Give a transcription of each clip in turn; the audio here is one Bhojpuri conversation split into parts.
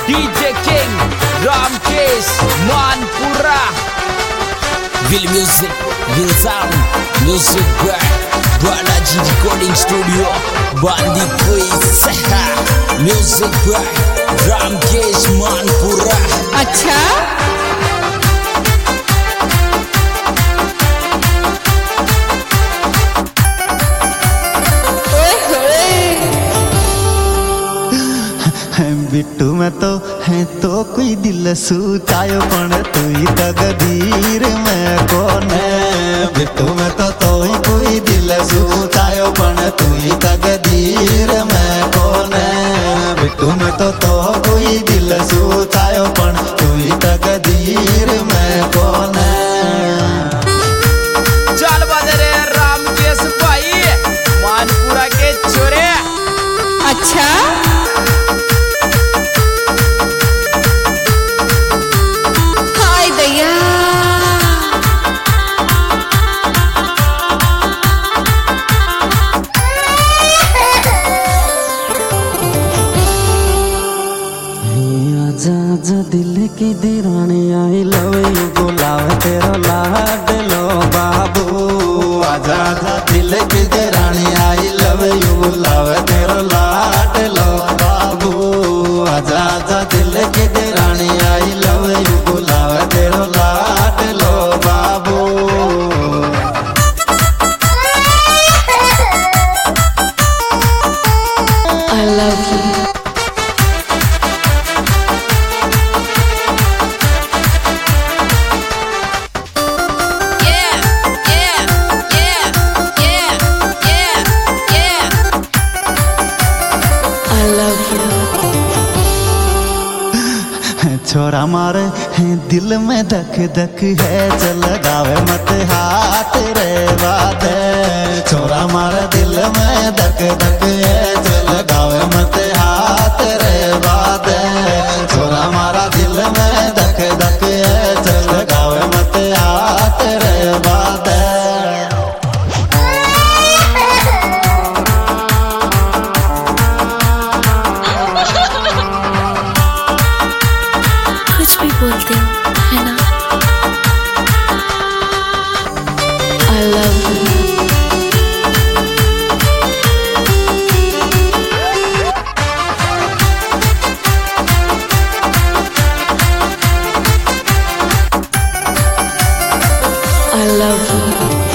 DJ King, Ramkesh, Manpura. Will music, will sound, music by Balaji Recording Studio, Bandi Quiz. Music by Ramkesh, Manpura. अच्छा बिट्टू में तो है तो कोई दिल सूतायो पण तू ही तकदीर में कौन है। बिट्टू में तो ही कोई दिल सूतायो पण तू ही तकदीर में कौन है। बिट्टू में तो कोई दिल सूतायो पण तू ही तकदीर में कौन है। चल बदरे रामकेश भाई, मानपुरा के छोरे। अच्छा हाय दैया आजा आजा दिल की दीवानी आई लव यू बुलावे तेरा लाड लो बाबू। आजा आजा दिल की दीवानी आई लव यू बुलावे तेरा लाड लो बाबू। आजा आजा दिल की दीवानी आई लव यू बुलावे तेरा लाड लो बाबू। I love you छोरा मारे है दिल में धक धक है चल गावे मत हाथ रे बात है। छोरा मारे दिल में धक धक है चल गावे मत हाथ रे बात है। छोरा मारा दिल में धक धक है चल गावे मत हाथ रे बात है। कुछ भी बोलते हो है ना। I love you I love you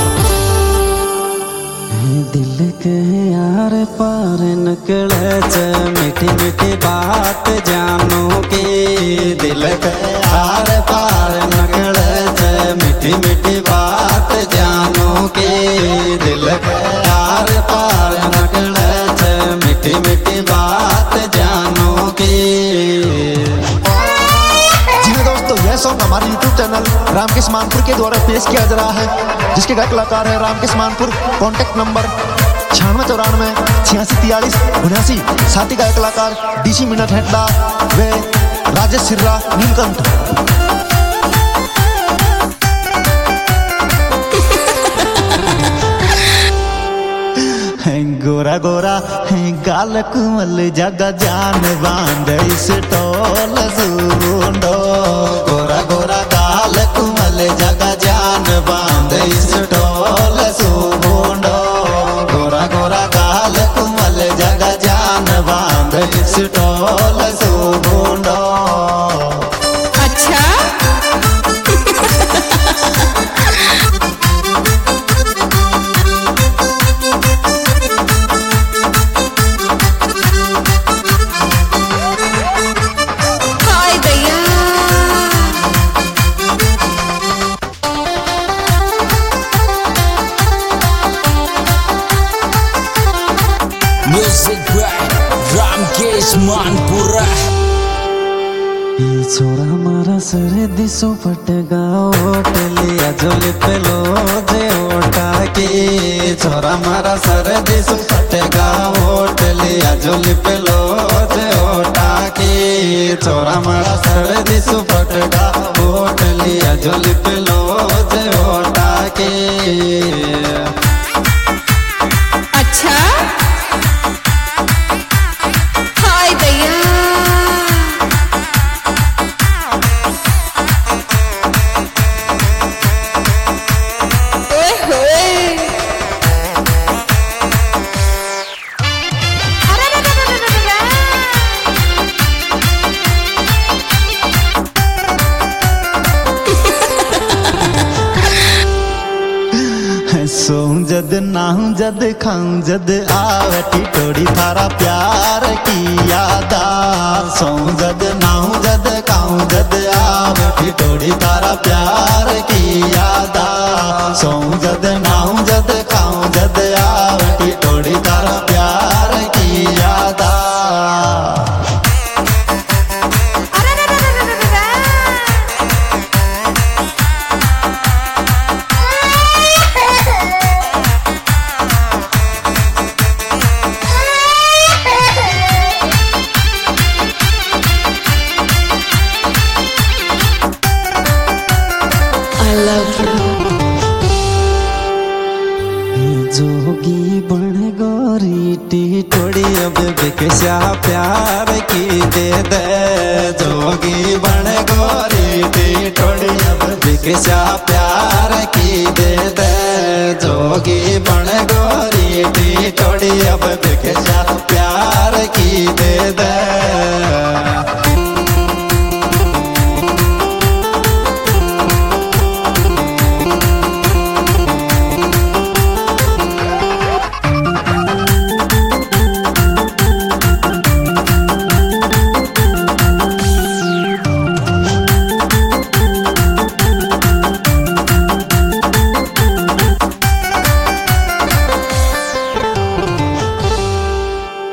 दिल के यार पार निकले चे मीठी मीठी बात जानो के। दिल के यार पार निकले चे मीठी मीठी बात जानो के। दिल के यार पार निकले चे मीठी मीठी बात जानो के। जी हाँ दोस्तों, यह सॉन्ग हमारे YouTube चैनल रामकेश मानपुर के द्वारा पेश किया जा रहा है, जिसके गायक कलाकार है रामकेश मानपुर। Contact number 9694 86 43 79। साथी गायक कलाकार DC मिनट हेडला वे राजेश सिर्रा नीलकंठ। गोरा गोरा है गाल कुमल जगा जान बांध इस टोल सुंडो। गोरा गोरा गाल कुमल जगा जान बांध इस टोल सुंडो। गोरा गोरा गाल कुमल जगा जान बांध इस टोल सुंडो। अच्छा हाय दैया Music by Ramkesh, Manpura. ये छोरा मारा सरे दिसो पटगा ओट लिया जोली पे लो जे ओटा के। छोरा मारा सरे दिसो पटगा ओट लिया जोली पे लो जे ओटा के। छोरा मारा सरे दिसो पटगा ओट लिया जोली पे लो जे ओटा के। अच्छा हाय दैया नाहूं जद खाऊं जद आवे टिटोड़ी थारा प्यार की यादा सोऊं जद नाहूं जद खाऊं जद आवे टिटोड़ी थारा प्यार की यादा सोऊं जद नाहूं जद खाऊं जद आवे टिटोड़ी थारा प्यार की यादा। I love you. जोगी बन गोरी टिटोड़ी अब बिकसा प्यार की दे दे जोगी बन गोरी टिटोड़ी अब बिकसा प्यार की दे दे जोगी बन गोरी टिटोड़ी अब बिकसा प्यार